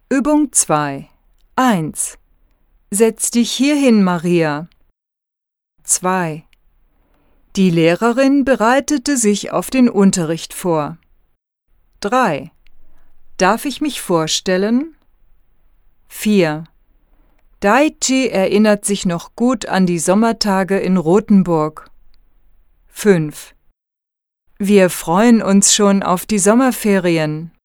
Übung 2. 1. Setz dich hierhin, Maria. 2. Die Lehrerin bereitete sich auf den Unterricht vor. 3. Darf ich mich vorstellen? 4. Daichi erinnert sich noch gut an die Sommertage in Rothenburg. 5. Wir freuen uns schon auf die Sommerferien.